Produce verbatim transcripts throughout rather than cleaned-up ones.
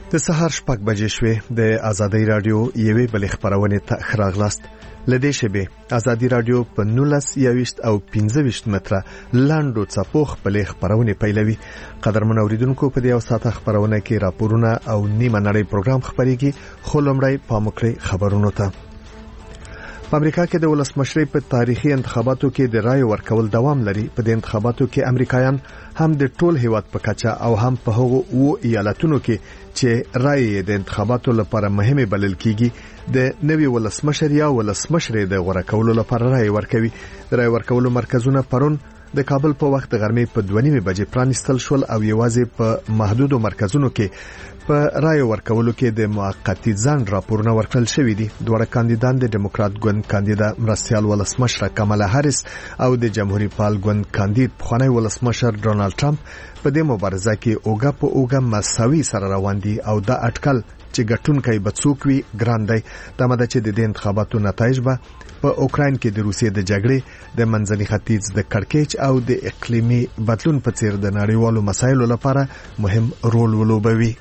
د سهار شپږ بجې شوې. د ازادي رادیو یوې بلې خبرونه ته خراغلاست. لدې شبه ازادي رادیو په نولس یويشت او پنځه ویشت متره لاندو څپوخ بلې خبرونه پیلوي. قدرمن اوریدونکو په دې او ساته خبرونه کې راپورونه او نیمه نړۍ پروګرام خبريږي. خو لمړی پاموکړی خبرونه ته. په امریکا کې د ولسمشرۍ په تاریخي انتخاباتو کې د رای ورکول دوام لري. په دې انتخاباتو کې امریکایان هم د ټول هیواد په کچه او هم په هغو او ایالتونو کې چې رای د انتخاباتو لپاره مهمه بلل کیږي د نوي ولسمشر یا ولسمشرې د غوړه کولو لپاره رای ورکوي. د رای ورکولو مرکزونه پرون د کابل په وخت د غرمې په دوه نیمه بجې پرانیستل شول او یوازې په محدودو مرکزونو کې په رای ورکولو کې د موقتی ځان راپورونه ورکړل شوې دي. دوه کاندیدان د ډیموکرات ګوند کاندیدا مرستيال ولسمشر کمالا هریس او د جمهوریت پال ګوند کاندید خوانی ولسمشر ډونالد ټرمپ په دې مبارزه کې اوګه په اوګه مساوي سره روان دي او دا اټکل چې ګټونکي به څوک وي ګران دی. دا مده چې د انتخاباتو نتایج به په اوکراین کې د روسیې د جګړې د منځني ختیځ د کړکېچ او د اقلیمي بدلون په څیر د نړیوالو مسایلو لپاره مهم رول ولوبوي.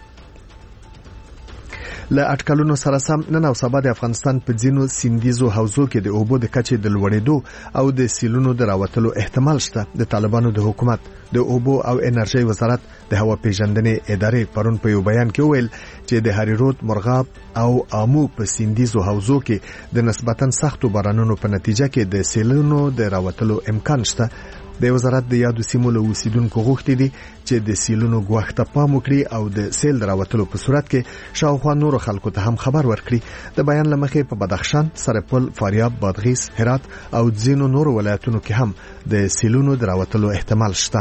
له اټکلونو سره سم نن او سبا د افغانستان په ځینو سیندیزو حوزو کې د اوبو د کچې د لوړېدو او د سیلونو د راوتلو احتمال شته. د طالبانو د حکومت د اوبو او انرژي وزارت د هوا پیژندنې ادارې پرون په یو بیان کې ویل چې د هریرود مرغاب او آمو په سیندیزو حوزو کې د نسبتاً سختو بارانونو په نتیجه کې د سیلونو د راوتلو امکان شته. د وزارت د یادو سیمو له اوسیدونکو غوښتي دي چې د سیلونو ګواښ ته پام وکړي او د سیل راوتلو په صورت کې شاوخوا نور خلکو ته هم خبر ورکړي. د بیان لمخې په بدخشان، سرپل، فاریاب، بادغیس، هرات او ځینو نور ولایتونو کې هم د سیلونو راوتلو احتمال شته.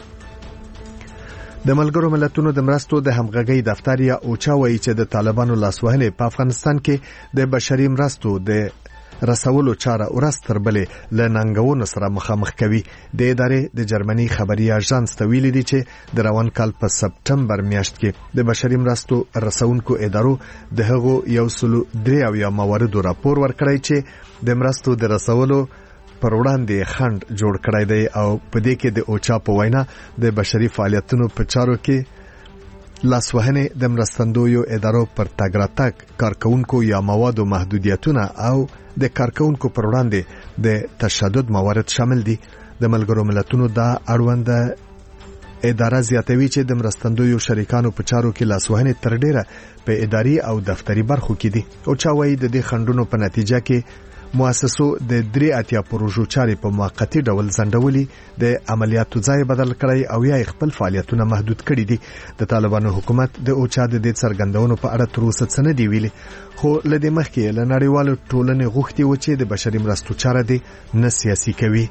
د ملګرو ملتونو د مرستو د همغږۍ دفتر یا اوچا وایي چې د طالبانو لاسوهنې په افغانستان کې د بشري مرستو د رسولو چاره ورځ تر بلې له ننګونو سره مخامخ کوي. د ادارې د جرمني خبري اژانس ته ویلي دي چې د روان کال په سپټمبر میاشت کې د بشري مرستو رسونکو ادارو د هغو یو سلو درې او یا مواردو راپور ورکړی چې د مرستو د رسولو پر وړاندې خند جوړ کړی دی او په دې کې د اوچا په وینا د بشري فعالیتونو په چارو کې لاسوهنې د مرستندویو ادارو پر تګ راتګ کارکونکو یا موادو محدودیتونه او د کارکونکو پر وړاندې د تشدد موارد شامل دي. د ملګرو ملتونو دا اړوند اداره زیاتوي چې د مرستندویو شریکانو په چارو کې لاسوهنې تر ډیره په اداري او دفتري برخو کې دي. او چا وایي د دې خندونو په نتیجه کې مؤسسو د درې اتیا پروژو چارې په موقتی ډول ځنډولې، د عملیاتو ځای بدل کړی او یا خپل فعالیتونه محدود کړي دي. د طالبانو حکومت د اوچا د دې څرګندونو په اړه تر اوسه څه نه دی ویلي، خو لدې مخکې له نړیوالو ټولنې غوښتي و چې د بشري مرستو چاره دې نه سیاسي کوي.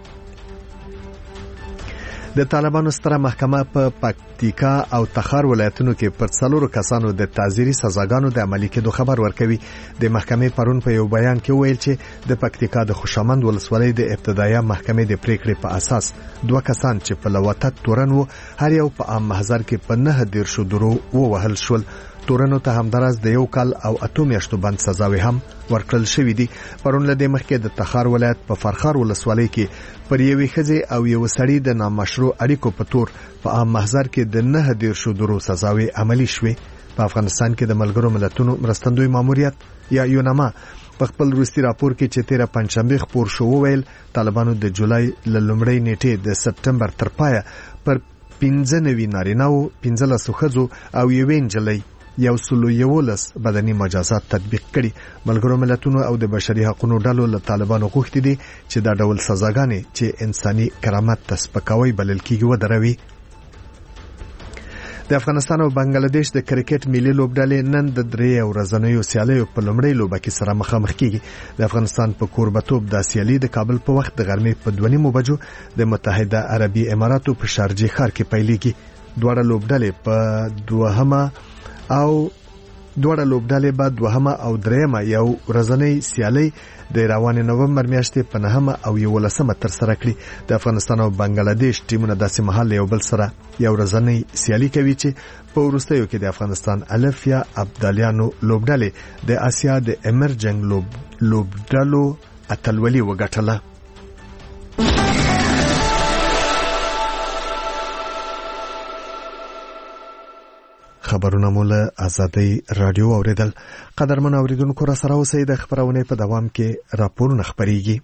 د طالبانو ستره محکمه په پکتیکا او تخار ولایتونو کې پر څلورو کسانو د تعزیري سزاګانو د عملي کېدو خبر ورکوي. د محکمې پرون په یو بیان کې ویل چې د پکتیکا د خوشامند ولسوالۍ د ابتدایي محکمې د پریکړې په اساس دوه کسان چې په لواتت تورن وو هر یو په عام محضر کې په نه دیرشو درو ووهل شول. تورنو ته همدارس د یو کال او اته میاشتو بند سزاوي هم ورکړل شوې دي. پرون له دې مخکې د تخار ولایت په فرخار ولسوالۍ کې پر یوې ښځې او یو سړي د نامشروع اړیکو په تور په عام محضر کې د نه دیرشو درو سزاوي عملي شوې. په افغانستان کې د ملګرو ملتونو مرستندوی ماموریت یا یوناما په خپل وروستي راپور کې چې تیره پنځشنبه خپور شو ویل طالبانو د جولای ل لومړۍ نیټې د سپټمبر تر پایه پر پنځه نوي نارینه‌و، پنځلس ښځو او یوې نجلۍ یو سلو یولس بدني مجازات تطبیق کړي. ملګرو ملتونو او د بشري حقوقو ډلو له طالبانو غوښتي دي چې دا ډول سزاګانې چې انساني کرامت ته سپکاوی بلل کیږي ودروي. د افغانستان او بنگلاديش د کرکټ ملي لوبډلې نن د درې ورځنیو سیالیو په لومړۍ لوبه کې سره مخامخ کیږي. د افغانستان په کوربتوب د سیالي د کابل په وخت د غرمې په دوه نیمو بجو د متحده عربي اماراتو په شارجه ښار کې پیلېږي. دواړه لوبډلې په دوهمه او دوړه لوبډلې بعد دوهمه او دریمه یو ورځنی سیالي د روان نومبر میاشتې په نهمه او یولسمه تر سره کړي. د افغانستان او بنگلاديش ټیمونه داسې مهال یو بل سره یو ورځنی سیالي کوي چې په وروستیو کې د افغانستان الف یا ابدالیانو لوبډلې د آسیا د امرجنګ لوب لوبډلو اتلولي وګټله. خبرونه مو له آزادۍ رادیو اوریدل. قدرمن اوریدونکو را سره اوسئ. د خبرونه په دوام کې راپورونه خبريږي.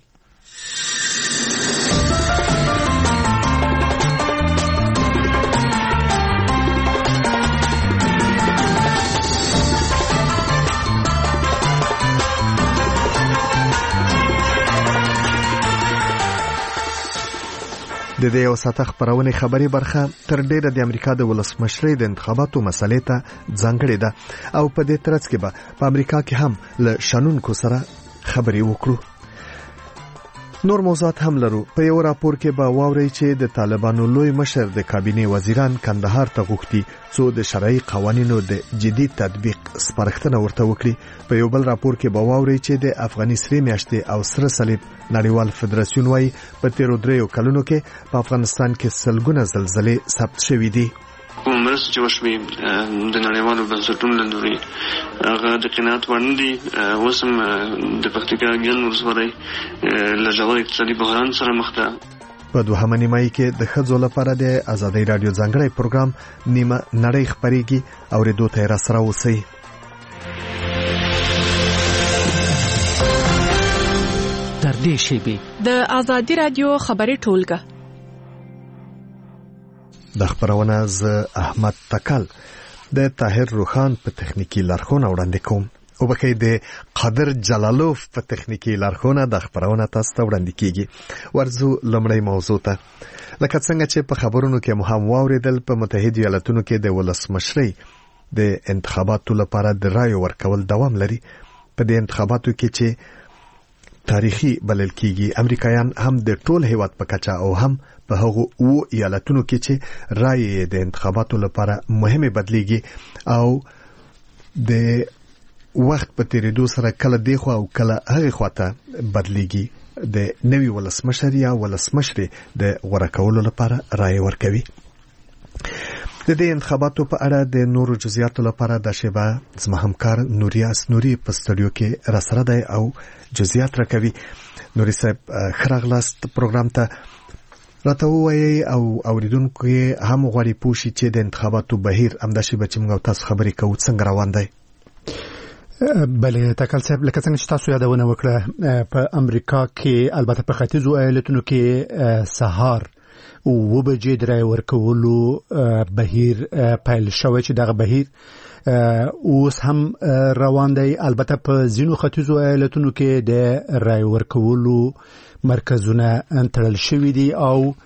د دې او ساته خبرونه خبري برخه تر ډیره د امریکا د ولسمشرۍ د انتخاباتو مسلې ته ځانګړې ده او په دې ترڅ کې به په امریکا کې هم له شنونکو سره خبري وکړو. نور موضوعات هم لرو. په یو راپور کې به واوري چې د طالبانو لوی مشر د کابینې وزیران کندهار ته غوښتي څو د شرعي قوانینو د جدي تطبیق سپارښتنه ورته وکړي. په یو بل راپور کې به واوري چې د افغاني سرې میاشتې او سره صلیب نړیوال فدراسیون وايي په تیرو دریو کلونو کې په افغانستان کې سلګونه زلزلې ثبت شوې دي. مرسته چې وشوي د نړیوالو بنسټونو له لوري هغه د قناعت وړ نه دي. اوس هم د پکتیکا ګڼ ولسوالۍ له ژور اقتصادي بحران سره مخ ده. په دوهمه نیمایي کې د ښځو لپاره د آزادۍ رادیو ځانګړی پروګرام نیمه نړۍ خبريږي. اورېدو ته را سره اوسئ. تر دې شیبې د آزادۍ رادیو خبري ټولګه د خبرونه ز احمد تکل د طاهر روخان په تخنیکی لارښوونه وړاندې کوم او بکې د قادر جلالوف په تخنیکی لارښوونه د خبرونه تاسو ته وړاندې کیږي. ورزو لمړی موضوع ته لکه څنګه چې په خبرونو کې مهم واوریدل په متحده ایالاتونو کې د ولسمشرۍ د انتخاباتو لپاره د رایو ورکول دوام لري. په دې انتخاباتو کې چې تاریخي بلل کیږي امریکایان هم د ټول هیواد په کچا او هم په هغه او ایالتونو کې چې رایې د انتخاباتو لپاره مهمه بدليږي او د وخت په تیریدو سره کله دی خو او کله هغه خواته بدليږي. د نوي ولسمشر یا ولسمشر د غوړه کولو لپاره رایې ورکوي. د دې انتخاباتو په اړه د نورو جزئیاتو لپاره د شبا زما همکار نوریاس نوري په سټوډیو کې را سره دی او جزئیات راکوي. نوري صاحب خراغلاست پروګرام ته راته وایي او اوریدونکو هم غواړي پوښي چې د انتخاباتو بهیر همداسې به چې موږ تاسو خبرې کوو څنګه روان دی. بله تکل صاحب لکه څنګه چې تاسو یادونه وکړه په امریکا کې البته په ختیځو ایالتونو کې سهار او وبجې درای ورکولو بهیر پیل شوی چې دغه بهیر اوس هم روان دی. البته په ځینو ختیځو ایالتونو کې د رای ورکولو مرکزونه تړل شوي دي او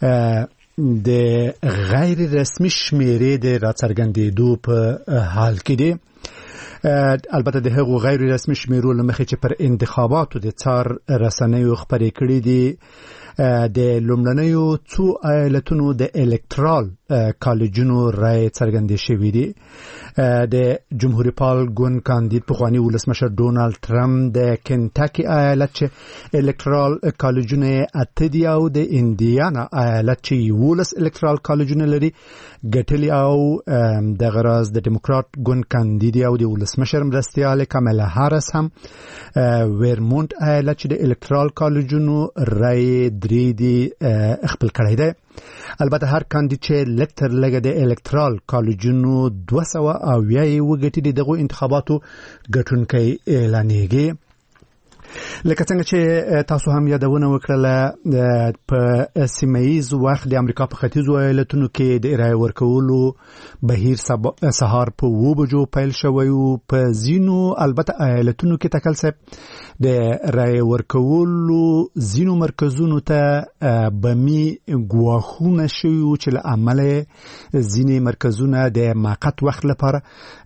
د غیر رسمي شمیرې د راڅرګندېدو په حال کې دي. البته د هغو غیر رسمي شمیرو لمخې چې پر انتخاباتو د څار رسنیو خبرې کړې دي د لومړنیو څو ایالتونو د الکترال کالجونو رای څرګندې شوې دي. د جمهوریت پال ګوند کاندید پخوانی ولسمشر ډونالد ټرمپ د کنټاکی ایالت چې الکترال کالجونه اته دي او د انډیانا ایالت چې یولس الکترال کالجونه لري ګټلي او د غراز د ډیموکرات ګوند کاندید او د ولسمشر مرستیال کاملا هاریس هم ویرمونت ایالت چې د الکترال کالجونو رای درې دي خپل کړی دی. البته هر کاندید چې لکتر لګه د الکترال کالجونو دوه سوه اویا وګټي دغه انتخاباتو ګټونکي اعلانېږي. لکه څنګه چې تاسو هم یادونه وکړه په سیمایز وخت د امریکا په ختیځو ایالتونو کې د رای ورکولو بهیر سهار په و بجو پیل شوی او په زینو البته ایالتونو کې تکل صاحب د رای ورکولو زینو مرکزونو ته بمی ګواښونه شوي چې له امله ځینې مرکزونه د موقت وخت لپاره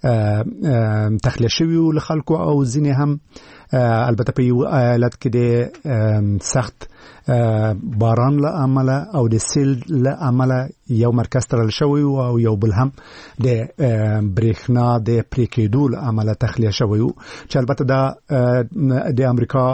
تخلیه شوي له خلکو او ځینې هم البته په یو ایالت کې د سخت باران له امله او د سیل له امله یو مرکز تړل شوی او یو بل هم د برېښنا د پریکېدو له امله تخلیه شوی چې البته دا د امریکا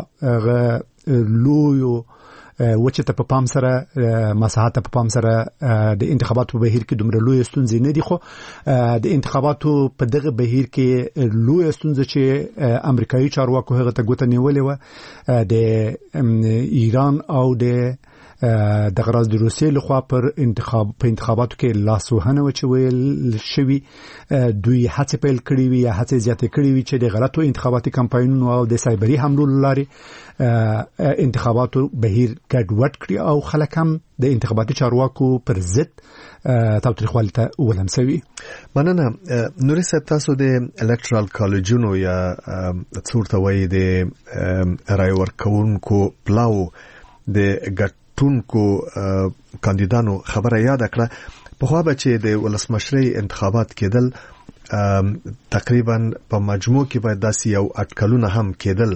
لویو وچه ته په پام سره مساحت په پام سره د انتخاباتو په بهیر کې دومره لوی ستونزې نه دي خو د انتخاباتو په دغه بهیر کې لوی ستونزه چې امریکایي چارواکو هغه ته ګوته نیولې و د ایران او د د غراز د روسیې لخوا پر انتخاب په انتخاباتو کې لاسوهنه وچوي شوی دوی هڅه پیل کړې وي یا هڅه زیاتې کړې وي چې د غلطو انتخاباتي کمپاینونو او د سایبري حملو لاري انتخاباتو بهیر ګډوډ کړي او خلک هم د انتخاباتي چارواکو پر ضد تاوتریخوالي ته ولمسوي. مننه. نوري صاحب، تاسو د الکترال کالجونو یا څورته وایي د رای ورکوونکو پلاو د ګټونکو کاندیدانو خبره یاد کړه. په خو به چې د ولسمشرۍ انتخابات کېدل تقریبا په مجموع کې باید داسې یو اټکلونه هم کېدل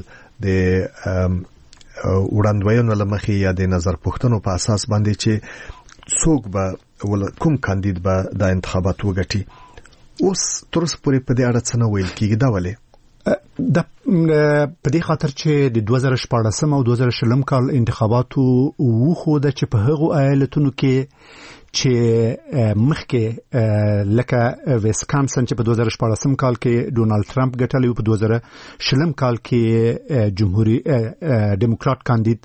د وړاندوینو لمخې یا د نظر پوښتنو په اساس باندې چې څوک به ول کوم کاندید به د انتخابات وګټي. اوس تر اوسه پورې په دې اړه څه نه ویل کېږي. دا ولې؟ د په دې خاطر چې د دوه زره شپاړس او دوه زره شل کال انتخاباتو وخوده چې په هغو ایالتونو کې چې مخکې لکه ویسکانسن چې په دوه زره شپاړس کال کې ډونالد ټرمپ ګټلی، په دوه زره شل کال کې جمهوریت ډیموکرات کاندید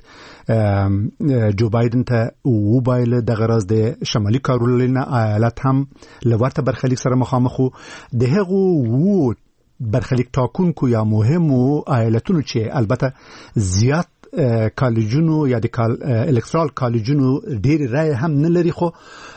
جو بایدن ته وبایل د غرض د شمالي کارولینا ایالت هم لورته برخلیک سره مخامخ د هغو وو برخلیک ټاکونکو یا مهمو ایالتونو چې البته زیات کالجونو یا د الکترال کالجونو ډېر رای هم نه لري، خو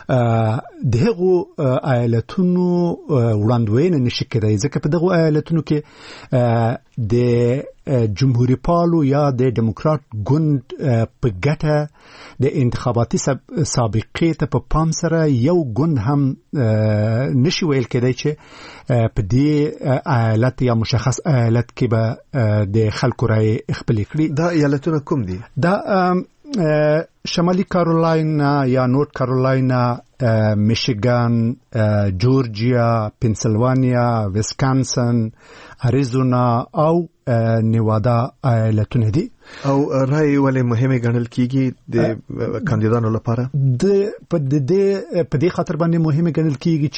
دغه ایالتونو وړاندوینه نشي کېدای ځکه په دغه ایالتونو کې د جمهوریت پالو یا د ډیموکرات ګوند په ګټه د انتخاباتي سابقې ته په پام سره یو ګوند هم نشي ویل کېدای چې په دې ایالت یا مشخص ایالت کې به د خلکو رای خپل کړي. دا ایالتونه کوم دي؟ دا شمالي کارولاینا یا نورث کارولاینا، میشیګان، جورجیا، پنسلوانیا، ویسکانسن، اریزونا او نیوادا ایالتونه دي. او رای ولې مهمه ګڼل کیږي د کاندیدانو لپاره؟ د په دې په دې خاطر باندې مهمه ګڼل کیږي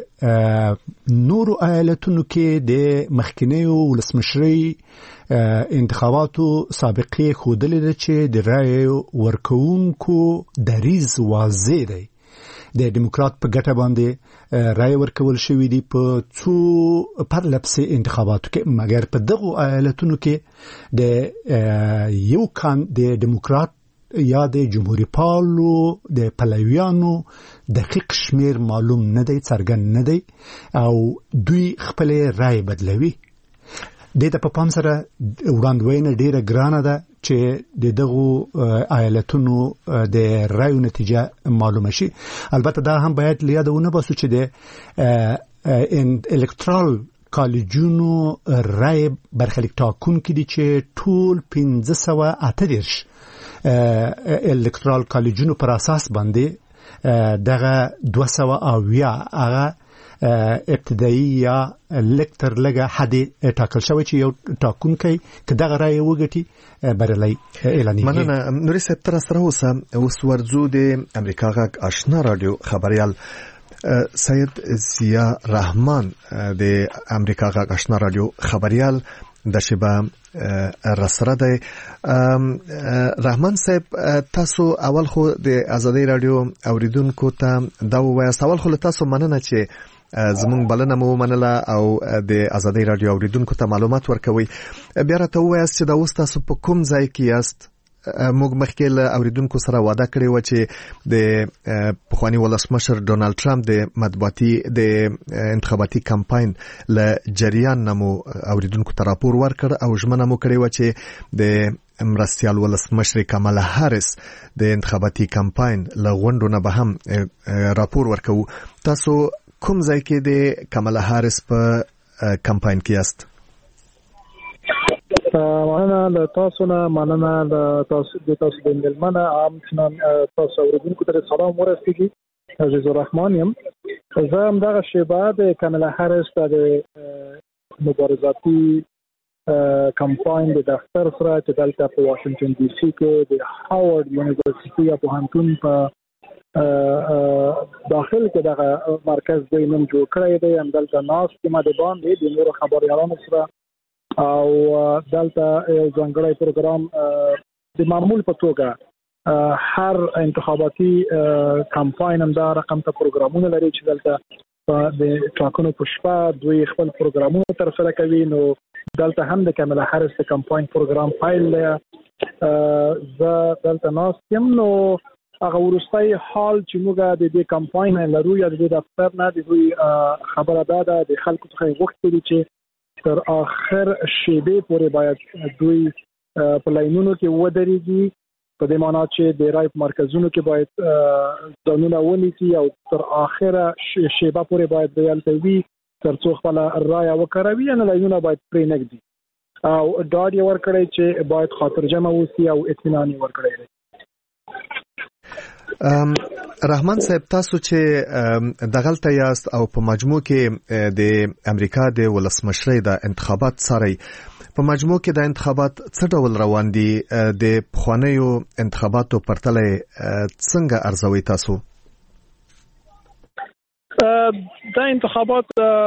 چې نورو ایالتونو کې د مخکینیو ولسمشرۍ انتخاباتو سابقې خودلې ده چې د رای ورکوونکو دریز واضح دی. د ډیموکرات په ګټه باندې رای ورکول شوی دی په څو پرلپسې انتخاباتو کې، مګر په دغه ایالتونو کې د یو کان د ډیموکرات یا د جمهوریت پالو د پلویانو دقیق شمیر معلوم نه دی، څرګند نه دی او دوی خپل رای بدلوي. د دې په پام سره وړاندوینه ډیره ګرانه ده چې د دغه ایالتونو د رایو نتیجه معلومه شي. البته دا هم باید لیادونه باسو چې د الکترال کالجونو رای برخلیک ټاکونکي دي چې ټول پنځه سوه اته دېرش الکترال کالجونو پر اساس باندې دغه دوه سوه اویا هغه ابتدایي یا لکتر لګه حد ټاکل شوی چې یو ټاکونکی که دغه رای وګټي بریالی اعلانیږي. مننه. نوري صاحب، تر سره اوسه اوس ورځو د امریکا غږ آشنا رادیو خبريال سید ضیا رحمان د امریکا غږ آشنا رادیو خبريال د شبه رسره دی. رحمان صاحب، تاسو اول خو د آزادۍ رادیو اوریدونکو ته دا ووایاست. اول خو تاسو مننه چې زمونږ بلنه مو منله او د آزادۍ رادیو اوریدونکو ته معلومات ورکوي. بیا راته ووایاست چې دا اوس تاسو په کوم ځای کې یاست. موږ مخکې له اوریدونکو سره وعده کړې و چې د پخواني ولسمشر ډونالد ټرمپ د مطبوعاتي د انتخاباتي کمپاین له جریان نه مو اوریدونکو ته راپور ورکړ او ژمنه مو کړې و چې د مرستیال ولسمشر کامالا هاریس د انتخاباتي کمپاین له غونډو نه به هم راپور ورکوو. تاسو کوم ځای کې د کامالا هاریس په کمپاین کې یاست؟ مننه له تاسو نه، مننه له تاسو د تاسو د ملمنه عام چنان تاسو اوریدونکو ته سلام ورسیږي. عزیز الرحمن یم. زه هم دغه شیبه د کامالا هاریس د مبارزاتي کمپاین د دفتر سره چې دلته په واشنگټن ډي سي کې د هاورډ یونیورسيټي یا پوهنتون په داخل کې دغه مرکز دوی نن جوړ کړی دی. همدلته ناست یم د باندې د نورو خبریالانو سره او دلته یو ځانګړی پروګرام د معمول په توګه هر انتخاباتي کمپاین هم دا رقم ته پروګرامونه لري چې دلته د ټاکنو په شپه دوی خپل پروګرامونه تر سره کوي. نو دلته هم د کملا هریس د کمپاین پروګرام فایل دی زه دلته ناست یم. نو هغه وروستي حال چې موږ د دې کمپاین لرو یا د دې دفتر نه د دوی خبره ده د خلکو څخه غوښتي چې تر اخر شیبې پورې باید دوی په لاینونو کې ودرېږي، په دې معنی چې د رای په مرکزونو کې باید ځانونه ونیسي او تر اخره شیبه پورې باید دلته وي تر څو خپل رای وکړوي. نه لاینونه باید پرې نږدي او ډاډ یې ورکړی چې باید خاطر جمع وسی او اطمینان یې ورکړی. رحمان صاحب، تاسو چې دغلته یاست او په مجموع کې د امریکا د ولسمشرۍ د انتخابات ساري، په مجموع کې د انتخابات څه ډول روان دي؟ د پخوانیو انتخاباتو پرتله څنګه ارزوي تاسو؟ دا انتخابات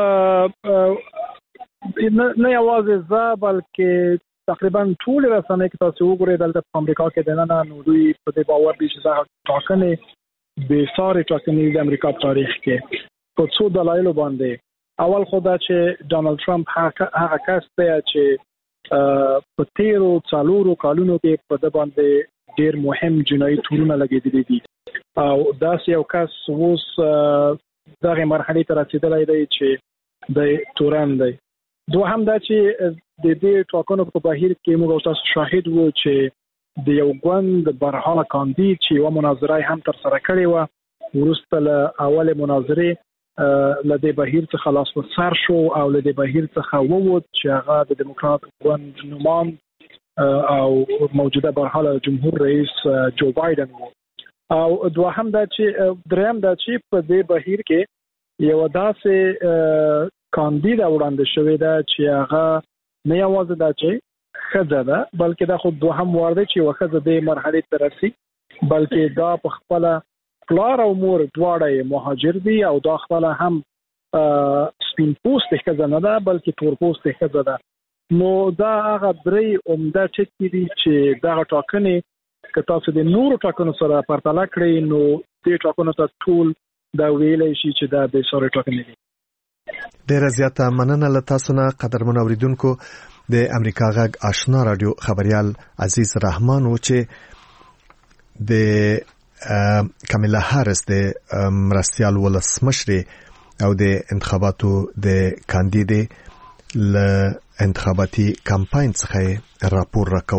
نه یوازې زه بلکې تقریبا ټول رسنۍ کې تاسو وګورئ دلته په امریکا کې دننه نو دوی په دې باور دي چې دا ټاکنې به ساري ټاکنې د امریکا تاریخ کې په څو دلایلو باندې. اول خو دا چې ډانلډ ټرمپ هغه کس دی چې په تیرو څلورو کالونو کې په د باندې ډېر مهم جنایي تورونه لګېدلي دي او داسې یو کس اوس دغه مرحلې ته رسېدلی دی چې د تورن دی. دوهم دا چې د دې ټاکنو په بهیر کې موږ تاسو شاهد وو چې د یو ګوند برهانه کاندید چې یو مناظره هم تر سره کړې و، وروسته له اوله مناظرې له دې بهیر څخه خلاص وسر شو او له دې بهیر څخه ووت چې هغه د دیموکرات ګوند نومان او موجوده برحاله جمهور رئیس جو بایدن وو. او دوهم دا چې دریم دا چې په دې بهیر کې یو داسې کاندید وړاندې شوی دا چې هغه نه یوازې دا چې ښځه ده بلکې دا خو دوهم وار دی چې یوه ښځه دې مرحلې ته رسي، بلکې دا په خپله پلار او مور دواړه مهاجر دي او دا خپله هم سپین پوستې ښځه نه ده بلکې تور پوستې ښځه ده. نو دا هغه درې عمده ټکي دي چې دغه ټاکنې که تاسو د نورو ټاکنو سره پرتله کړئ نو دې ټاکنو ته ټول دا ویلی شي چې دا د ساري ټاکنې دي. ډیره زیاته مننه له تاسو نه قدرمن اوریدونکو. د امریکا غږ آشنا رادیو خبريال عزیز رحمان و چې د کاملا هارس د مرستيال ولسمشرې او د انتخاباتو د کاندید ل انتخاباتي کمپاین څخه راپور راکو.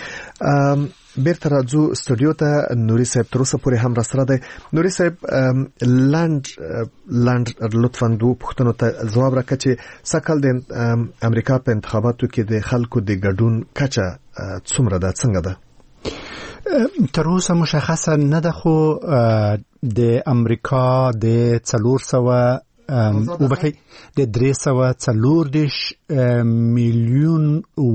بیرته راځو استودیو ته. نوري صاحب تر اوسه پورې هم را سره دی. نوري صاحب لاند لاند لطفاً دوه پوښتنو ته ځواب راکړه چې سکهال د امریکا په انتخاباتو کې د خلکو د ګډون کچه څومره ده، څنګه ده؟ تر اوسه مشخصه نه ده، خو د امریکا د څلور سوه او بخي د درې سوه څلور دېرش میلیون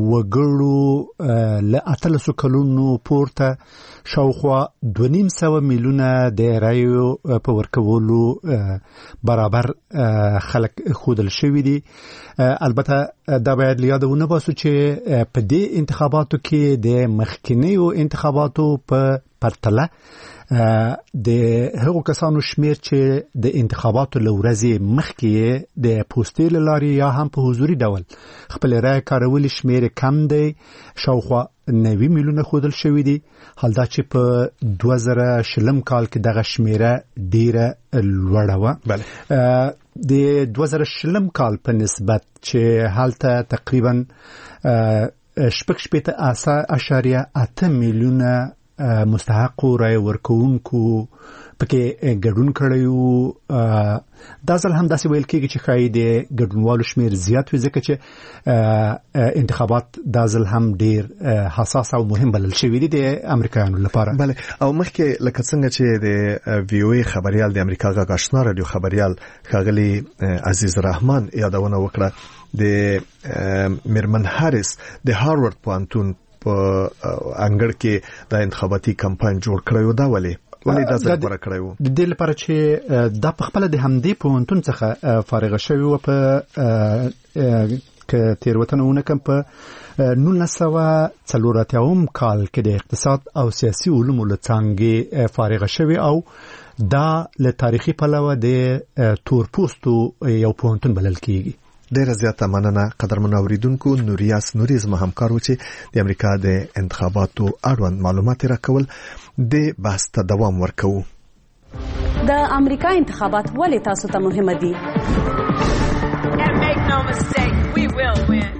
وګړو له اتلسو کلونو پورته شاوخوا دوه نیم سوه میلیونه د رایو په ورکولو برابر خلک ښودل شوي دي. البته دا باید له یاده ونه باسو چې په دې انتخاباتو کې د مخکینیو انتخاباتو په پرتله د هغو کسانو شمیر چې د انتخاباتو لورځي مخکې د پوسټې لاري یا هم په حضوري ډول خپل رای کارول شمیر کم دی، شاوخوا نوي میلیونه خودل شوی دی، حال دا چې په دوه زره شلم کال کې دغه شمیره ډیره لوړه وه. بله د دوه زره شلم کال په نسبت چې هلته تقریبا شپږ شپېته اشاریه اته میلیونه مستحق رای ورکوونکو پکې ګډون کړی وو. دا ځل هم داسې ویل کېږي چې ښایي د ګډونوالو شمیر زیات وي ځکه چې انتخابات دا ځل هم ډېر حساس او مهم بلل شوي دي د امریکایانو لپاره. بله، او مخکې لکه څنګه چې د وی او ای خبريال د امریکا غږ آشنا رادیو خبريال ښاغلي عزیز رحمان یادونه وکړه د میرمن هاریس د هاروارد پوهنتون په انګړ کې د انتخاباتي کمپاین جوړ کړو. دا ولې ولې دا ځل غوړه کړو؟ د دې لپاره چې د په خپل د همدې پوهنتون څخه فارغ شوی او په ک تیروتنه ونکم په نولس سوه څلور اتیاوم کال کې د اقتصاد او سیاسي علومو له څانګې فارغه شوې او دا له تاریخي پلوه د تورپوستو یو پوهنتون بلل کیږي. ډیره زیاته مننه قدرمن اوریدونکو. نوریاس نوریز هم کار وچی د امریکا د انتخاباتو اړوند معلومات راکول د بحث ته دوام ورکوي. د امریکا انتخابات ولې تاسو ته مهمه دي؟ And make no mistake, we will win.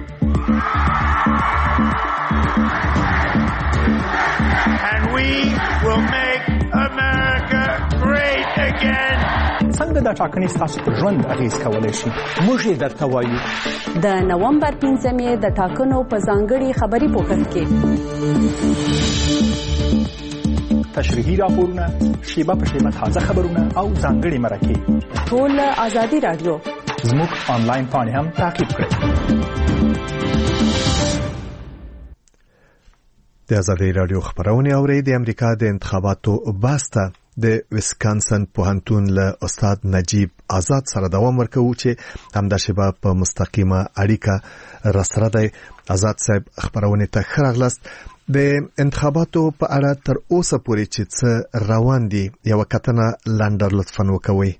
And we will make America great again. څنګه دا ټاکنې ستاسو په ژوند اغېز کولی شي؟ موږ یې درته وایو. د نومبر پنځمې د ټاکنو په ځانګړي خبري پوښښ کې تشریحي راپورونه، شیبه په شیبه تازه خبرونه او ځانګړي مرکې ټول آزادي رادیو زموږ آنلاین پاڼې هم تعقیب کړئ. د آزادي رادیو خبرونه اوري. د امریکا د انتخاباتو باسته د ویسکانسن پوهنتون له استاد نجیب آزاد سره دوام ورکوي چې همدا شیبه په مستقیمه اړیکه راسره دی. آزاد صاحب خبرونه ته خراغلاست. د انتخاباتو په اړه تر اوسه پورې چې څه روان دي یو کتنه لنډر لطفاً وکوي.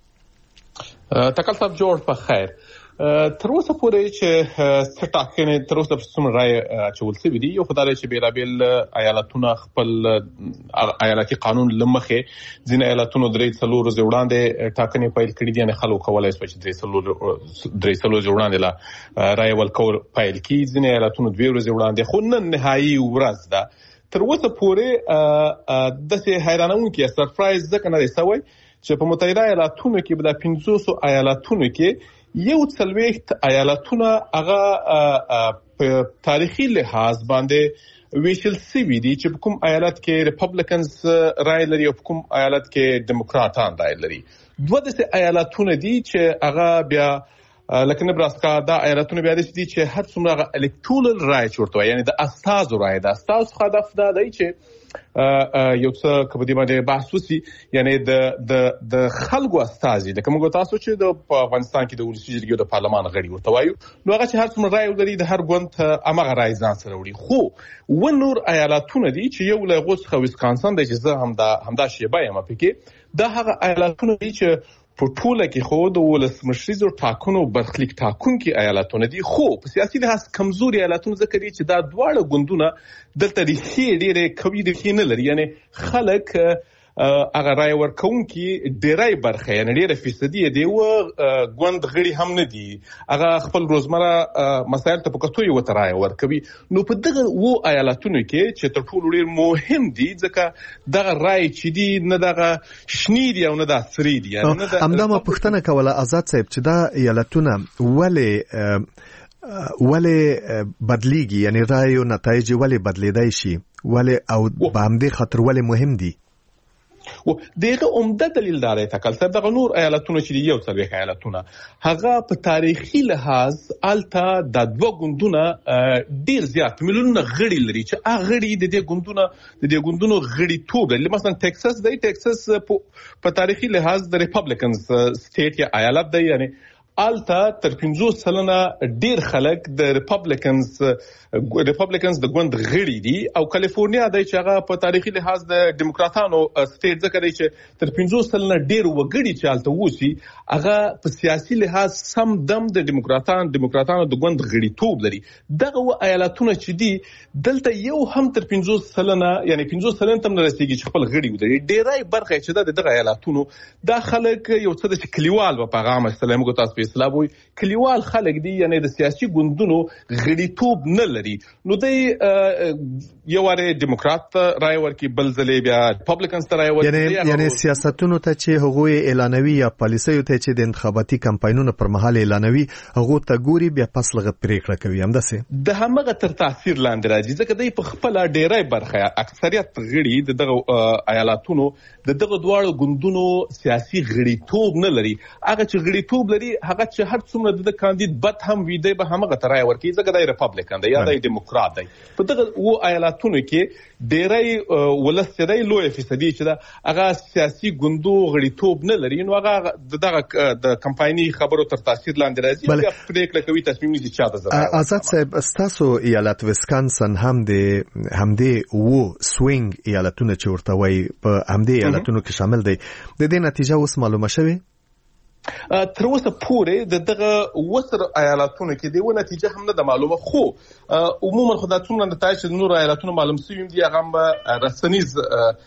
تکل صاحب جوړ په خیر. تر اوسه پورې چې څه ټاکنې تر اوسه څومره رایې اچول شوي دي، یو خدای چې بیلابیل ایالتونه خپل ایالتي قانون له مخې ځینې ایالتونو درې څلور ورځې وړاندې ټاکنې پیل کړي دي، یعنې خلک کولی شول چې درې څلور درې څلور ورځې وړاندې لا رایې ورکول پیل کړي. ځینې ایالتونو دوې ورځې وړاندې، خو نن نهایي ورځ ده. تر اوسه پورې داسې حیرانوونکی سرپرایز ځکه نه دی شوی چې په متحده ایالتونو کې به د پنځوسو ایالتونو کې یو څلوېښت ایالتونه هغه په تاریخي لحاظ باندې ویشل سوي دي چې په کوم ایالت کې ریپبلیکنز رای لري او په کوم ایالت کې ډیموکراتان رای لري. دوه داسې ایالتونه دي چې هغه بیا لکه نبراسکا دا ایالتونه بیا دي چې هر څومره هغه الکتورل رای چورته وایي، یعنې د استازو رای. د استازو هدف دا دی چې یو څه که په دې باندې بحث وشي، یعنې د د د خلکو استازي لکه موږ تاسو چې د افغانستان کې د ولسي جرګې د پارلمان غړي ورته وایو، نو هغه چې هر څومره رای ولري د هر ګوند هماغه رای ځان سره وړي. خو اووه نور ایالتونه دي چې یو له هغو څخه ویسکانسن دی چې زه همدا همدا شیبه یم پکې. دا هغه ایالتونه دي چې په ټوله کې خو د ولسمشریزو ټاکنو برخلیک ټاکونکي ایالتونه دي، خو په سیاسي لحاظ کمزوري ایالتونه ځکه دي چې دا دواړه ګوندونه دلته ریښې ډېرې قوي ریښې نه لري، یعنې خلک هغه رای ورکوونکي ډېری برخه یعنې ډېره فیصدي د یوه ګوند غړي هم نه دي، هغه خپل روزمره مسایل ته په کتو یوه ته رای ورکوي. نو په دغه اووه ایالتونو کې چې تر ټولو ډېر مهم دي ځکه دغه رای چې دي نه دغه شنې دي او نه دا سرې دي. همدا ما پوښتنه کوله آزاد صاحب چې دا ایالتونه ولې ولې بدلیږي، یعنې رای او نتایج ولې بدلیدای شي، ولې او په همدې خاطر ولې مهم دي؟ و دغه عمده دلیل دا دی تکل صاحب، دغه نور ایالتونه چې یو څلوېښت ایالتونه هغه په تاریخي لحاظ الته د دوه ګوندونه ډیر زیات میلیونونه غړي لري چې هغه غړي د دې ګوندونه د دې ګوندونو غړیتوب لري. مثلا ټکساس دی، ټکساس په تاریخي لحاظ د ریپبلیکنز سټیټ یا ایالت دی، یعنی الته تر پنځوس سلنه ډیر خلک د ریپبلیکنز ریپبلیکنز د ګوند غړي دي، او کالیفورنیا دی چې هغه په تاریخي لحاظ د ډیموکراتانو سټیټ ځکه دی چې تر پنځوس سلنه ډیر وګړي چې الته ووسي هغه په سیاسي لحاظ سم دم د ډیموکراتان ډیموکراتانو د ګوند غړیتوب لري. دغه و ایالتونه چې دي دلته یو هم تر پنځوس سلنه یعنی پنځوس سلنه تم نه رسیږي چې خپل غړي ودري. ډیرای برخه چې د دغه ایالتونو دا خلک یو څه د کلیوال په پیغام سلام کو تاسو اسلام وي کلیوال خلک دي، یعنی د سیاسي ګوندونو غړیتوب نه لري. نو د یو واره ډیموکرات رای ورکي، بل ځلې بیا ریپبلیکنز رای ورکي، یعنی یعنی سیاستونو ته چې هغوی اعلانوي یا پالیسیو ته چې د انتخاباتي کمپاینونو پر مهال اعلانوي هغه ته ګوري بیا پس لغه پریکړه کوي. همداسې د همغه تر تاثیر لاندې راځي ځکه دوی په خپل ډیرای برخه اکثریت غړي دغه ایالتونو د دغه دواړو ګوندونو سیاسي غړیتوب نه لري. هغه چې غړیتوب لري هغه چې هر څومره د کاندید بد هم وي دی به همغه ترای ورکی ځکه د ریپبلیکن دی یا د ډیموکرات دی په دغه و ایالاتونو کې ډیری ولستري لوی فیصدي چې دا هغه سیاسي ګوندو غړیتوب نه لري نو هغه دغه د کمپایني خبرو تر تاثیر لاندې راځي یا پریکړه کوي تصمیم نیسي چا د زړه آزاد صاحب تاسو ایالت ویسکانسن هم د همدې وو سوینګ ایالتونه چې ورته وایي په همدې ایالتونو کې شامل دي د دې نتیجه اوس معلومه شوه تر اوسه پورې د دغه وسر ایالتونو کې دی و نتیجه هم نه د معلومه خو عموما خداتونه نتایج د نور ایالتونو معلوم سوي دي هغه رسنیز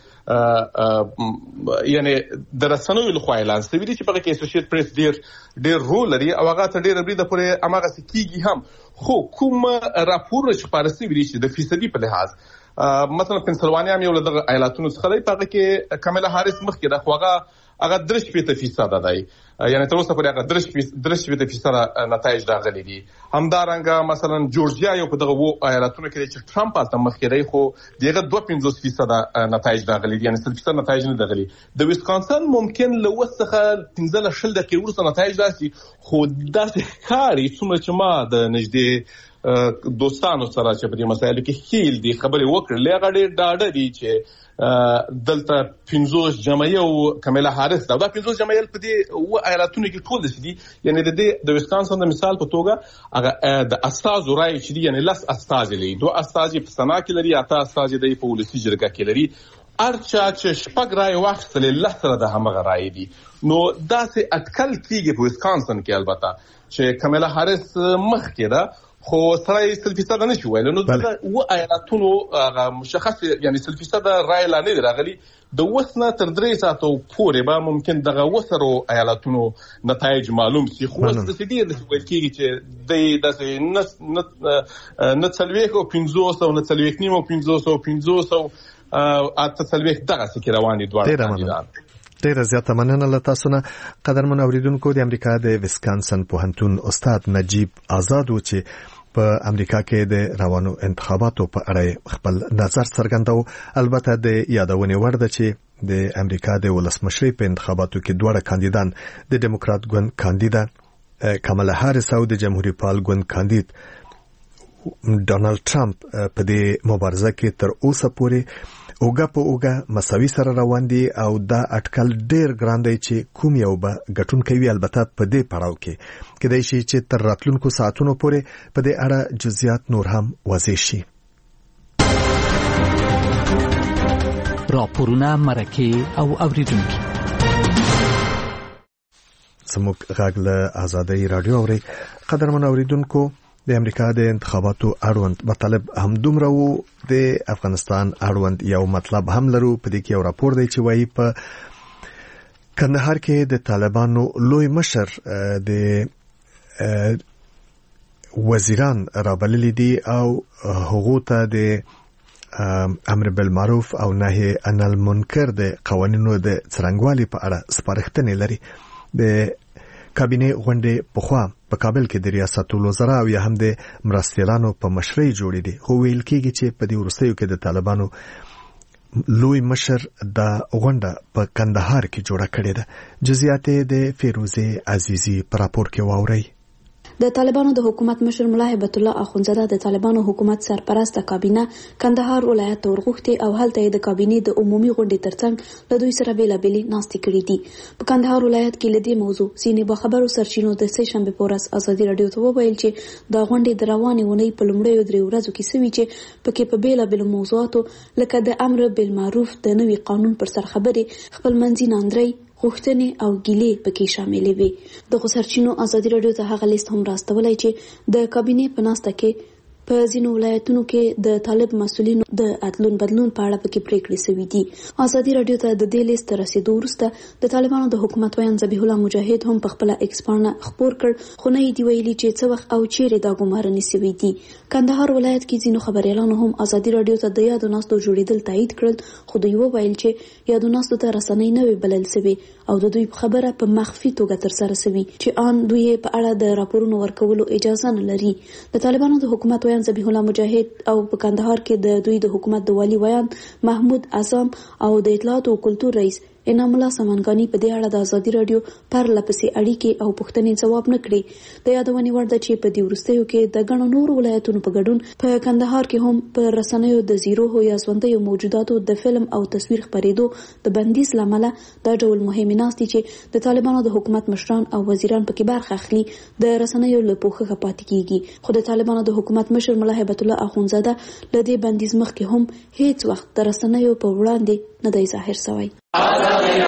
یعنی د رسنوي له خوا اعلان شوی دی چې په کې اسوسییټ پریس ډیر ډیر رول لري او هغه ته ډیر بریده پورې اماغه سکیږي هم خو کوم راپور چې پارسي ویل چې د فیصدي په لحاظ مثلا پنسلوانیا یو له ایالتونو څخه دی په کې کاملا هاریس مخکې د خواغه هغه درش په فیصد دی یعنی تر اوسه پورې هغه درش درش په فیصد نتایج راغلي دي همدارنګه مثلا جورجیا یو په دغه وو ایالتونو کې چې ټرمپ تاسو مخکې دی خو دغه دوه پنځوس فیصد نتایج راغلي دي یعنی صرف فیصد نتایج نه راغلي د ویسکانسن ممکن له وسخه پنځه شل دقیقې وروسته نتایج راشي خو داسې کاری څومره چې ما د نږدې دوستانو سره چې په دې مسایلو کې هیل دي خبرې وکړلې هغه ډېر ډاډه دي چې دلته پنځوس جمعیه او کاملا هاریس دا پنځوس جمعیه په دې و ایالتونو کې ټول دي یعنی د دې د ویسکانسن د مثال په توګه هغه د استاذ رای چې دي یعنی لاس استاذ لري دوه استاذ په سنا کې لري اته استاذ د پولیسي جرګه کې لري ارچا چې شپږ رای واخستل الله سره د همغه رای دي نو داسې اټکل کیږي په ویسکانسن کې البته چې کاملا هاریس مخ کې ده خو سره سلفیصد نه شو ویل نو دا و ایالتونو مشخص یعنی سلفیصد رای لا نه راغلي د وسنه تر درې ساعتو پورې به ممکن دغه وسرو ایالتونو نتایج معلوم شي خو د سیدي د ویل کېږي چې د داسې نه څلويخ او پنځوس او نه څلويخ نیم او پنځوس او پنځوس او اته څلويخ دغه سکه روان دي دوه کاندیدان ډیره زیاته مننه له تاسو نه قدرمن اوریدونکو د امریکا د ویسکانسن پوهنتون استاد نجیب آزاد و چې په امریکا کې د روانو انتخاباتو په اړه خپل نظر څرګنداو البته د یادونې وړ ده چې د امریکا د ولسمشرۍ په انتخاباتو کې دوه کاندیدان د ډیموکرات ګوند کاندیدا کاملا هاریس او د جمهوریت پال ګوند کاندید ډونالد ټرمپ په دې مبارزه کې تر اوسه پورې اوګه په اوګه مساوي سره روان دي او دا اټکل ډیر ګران دی چې کوم یو به ګټون کوي البته په دې پړاو کې کېدای شي چې تر راتلونکو ساعتونو پورې په دې اړه جزئیات نور هم واضح شي راپورونه مرکه او اوریدونکو سموک غاګله آزادۍ رادیو اوري قدرمن اوریدونکو د امریکا د انتخاباتو اړوند مطلب هم دومره وو د افغانستان اړوند یو مطلب هم لرو په دې کې یو راپور دی چې وایي په کندهار کې د طالبانو لوی مشر د وزیران رابللي دي او هغه ته د امر بالمعروف او نهي عن المنکر د قوانینو د څرنګوالي په اړه سپارښتنې لري د کابینه غونډه په خوا په کابل کې د ریاست الوزرا او یا هم د مرستیالانو په مشرۍ جوړې دي خو ویل کېږي چې په دې وروستیو کې د طالبانو لوی مشر د غونډه په کندهار کې جوړه کړې ده جزئیات د فیروزه عزیزی پر راپور کې واوري د طالبانو د حکومت مشر ملا هیبت الله اخونزاده د طالبانو حکومت سرپرست کابینه کندهار ولایت ته ورغوښتي او هلته د کابینې د عمومي غونډې ترڅنګ له دوی سره بیلابېلې ناستې کړې دي په کندهار ولایت کې لدې موضوع سینې به خبرو سرچینو د سه شنبه په ورځ ازادي رادیو ته وویل چې د غونډې د روانې ونې په لومړیو درې ورځو کې سوي چې پکې په بیلابېلو موضوعاتو لکه د امر بالمعروف د نوي قانون پر سر خبرې خپل منځي ناندري غوښتنې او ګیلې پکې شاملې وي د سرچینو ازادي رادیو ته هغه لیست هم راستولای چې د کابینې په ناسته کې په ځینو ولایتونو کې د طالب مسؤلینو د اتلون بدلون په اړه پکې پریکړې شوې دي ازادي رادیو ته د دې لیست رسیدو وروسته د طالبانو د حکومت ویان ذبیح الله مجاهد هم په خپل ایکس باندې خبر کړ خو نه دی ویلي چې څه وخت او چیرې دا ګمارنې شوې دي کندهار ولایت کې ځینو خبريالانو هم ازادي رادیو ته د یادو ناستو جوړیدل تایید کړل خو دوی وویل چې یادو ناستو ته رسنۍ نه وی بلل شوی او د دوی خبره په مخفي توګه تر سره شوی چې ان دوی په اړه د راپورونو ورکولو اجازه نه لري د طالبانو د حکومت ویان ذبیح الله مجاهد او په کندهار کې د دوی د حکومت د والی ویان محمود اعظم او د اطلاعات او کلتور رئیس انعام الله سمنګانی په دې اړه د ازادي رادیو پر لپسې اړیکې او پوښتنې ځواب نه کړي. د یادونې وړ ده چې په دې وروستیو کې د ګڼو نورو ولایتونو په ګډون په کندهار کې هم په رسنیو د زیرو یا ژوندیو موجوداتو د فلم او تصویر خپرېدو د بندیز لامل د ډول مهمې ناستې چې د طالبانو د حکومت مشران او وزیران پکې برخه اخلي د رسنیو له پوښښه پاتې کیږي. خو د طالبانو د حکومت مشر ملا هیبت الله اخونزاده له دې بندیز مخکې هم هیڅ وخت د رسنیو په وړاندې نه دی ظاهر شوی.